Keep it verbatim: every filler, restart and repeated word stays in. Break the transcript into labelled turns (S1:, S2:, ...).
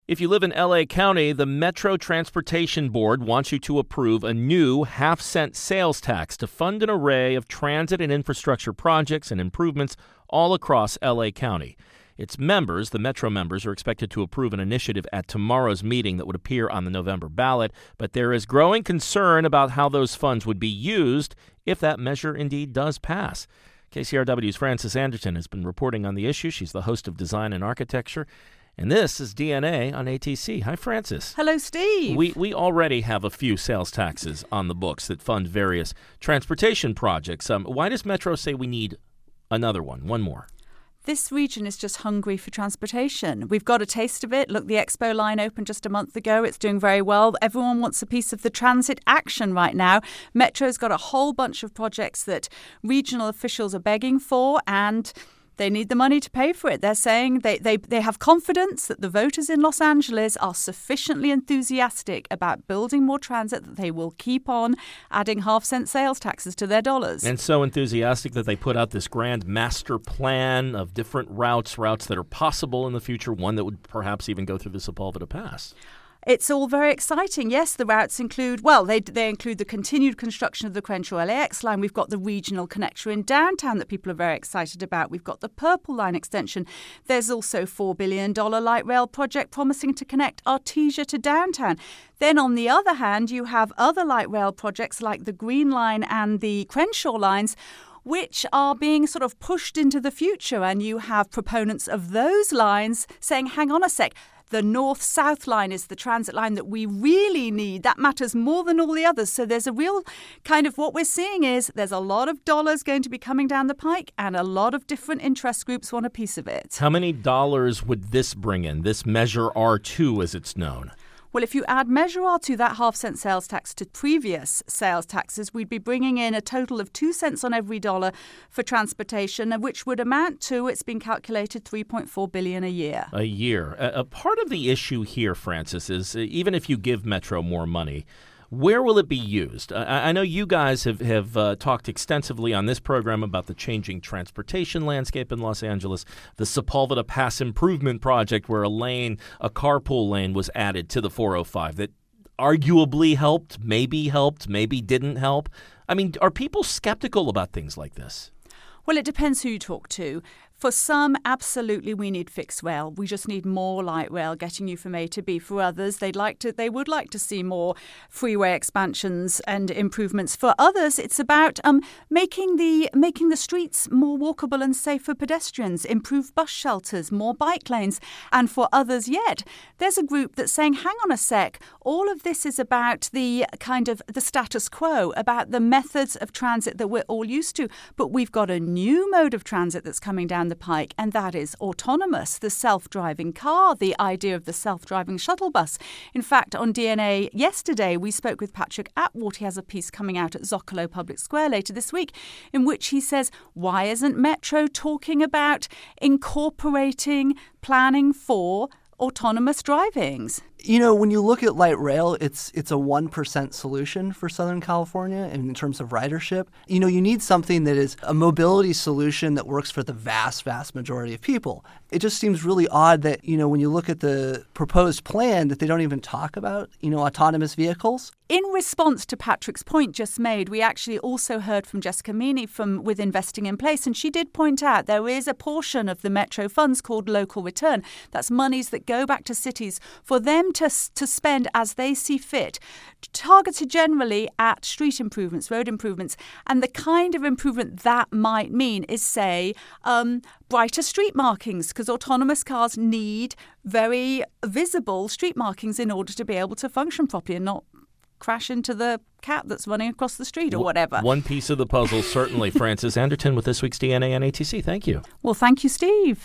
S1: If you live in L A County, the Metro Transportation Board wants you to approve a new half-cent sales tax to fund an array of transit and infrastructure projects and improvements all across L A County. Its members, the Metro members, are expected to approve an initiative at tomorrow's meeting that would appear on the November ballot, but there is growing concern about how those funds would be used if that measure indeed does pass. K C R W's Frances Anderton has been reporting on the issue. She's the host of Design and Architecture. And this is D N A on A T C. Hi, Frances.
S2: Hello, Steve.
S1: We we already have a few sales taxes on the books that fund various transportation projects. Um, why does Metro say we need another one, one more?
S2: This region is just hungry for transportation. We've got a taste of it. Look, the Expo line opened just a month ago. It's doing very well. Everyone wants a piece of the transit action right now. Metro's got a whole bunch of projects that regional officials are begging for, and they need the money to pay for it. They're saying they, they, they have confidence that the voters in Los Angeles are sufficiently enthusiastic about building more transit that they will keep on adding half-cent sales taxes to their dollars.
S1: And so enthusiastic that they put out this grand master plan of different routes, routes that are possible in the future, one that would perhaps even go through the Sepulveda Pass.
S2: It's all very exciting. Yes, the routes include, well, they they include the continued construction of the Crenshaw L A X line. We've got the regional connector in downtown that people are very excited about. We've got the Purple Line extension. There's also a four billion dollars light rail project promising to connect Artesia to downtown. Then on the other hand, you have other light rail projects like the Green Line and the Crenshaw lines, which are being sort of pushed into the future. And you have proponents of those lines saying, hang on a sec, the north-south line is the transit line that we really need. That matters more than all the others. So there's a real kind of what we're seeing is there's a lot of dollars going to be coming down the pike, and a lot of different interest groups want a piece of it.
S1: How many dollars would this bring in, this Measure R two as it's known?
S2: Well, if you add Measure R to that half-cent sales tax to previous sales taxes, we'd be bringing in a total of two cents on every dollar for transportation, which would amount to, it's been calculated, three point four billion dollars a year.
S1: A year. A, a part of the issue here, Frances, is uh, even if you give Metro more money, where will it be used? I, I know you guys have, have uh, talked extensively on this program about the changing transportation landscape in Los Angeles, the Sepulveda Pass Improvement Project, where a lane, a carpool lane was added to the four oh five that arguably helped, maybe helped, maybe didn't help. I mean, are people skeptical about things like this?
S2: Well, it depends who you talk to. For some, absolutely, we need fixed rail. We just need more light rail getting you from A to B. For others, they'd like to, they would like to see more freeway expansions and improvements. For others, it's about um, making the making the streets more walkable and safe for pedestrians, improved bus shelters, more bike lanes. And for others yet, there's a group that's saying, hang on a sec, all of this is about the kind of the status quo, about the methods of transit that we're all used to. But we've got a new mode of transit that's coming down the pike, and that is autonomous, the self-driving car, the idea of the self-driving shuttle bus. In fact, on D N A yesterday, we spoke with Patrick Atward. He has a piece coming out at Zocalo Public Square later this week, in which he says, why isn't Metro talking about incorporating planning for autonomous drivings?
S3: You know, when you look at light rail, it's it's a one percent solution for Southern California in terms of ridership. You know, you need something that is a mobility solution that works for the vast, vast majority of people. It just seems really odd that, you know, when you look at the proposed plan, that they don't even talk about, you know, autonomous vehicles.
S2: In response to Patrick's point just made, we actually also heard from Jessica Meany from with Investing in Place, and she did point out there is a portion of the Metro funds called local return. That's monies that go back to cities for them to, to spend as they see fit, targeted generally at street improvements, road improvements. And the kind of improvement that might mean is, say, um, brighter street markings, because autonomous cars need very visible street markings in order to be able to function properly and not crash into the cat that's running across the street or whatever.
S1: One piece of the puzzle, certainly. Frances Anderton with this week's D N A on A T C. Thank you.
S2: Well, thank you, Steve.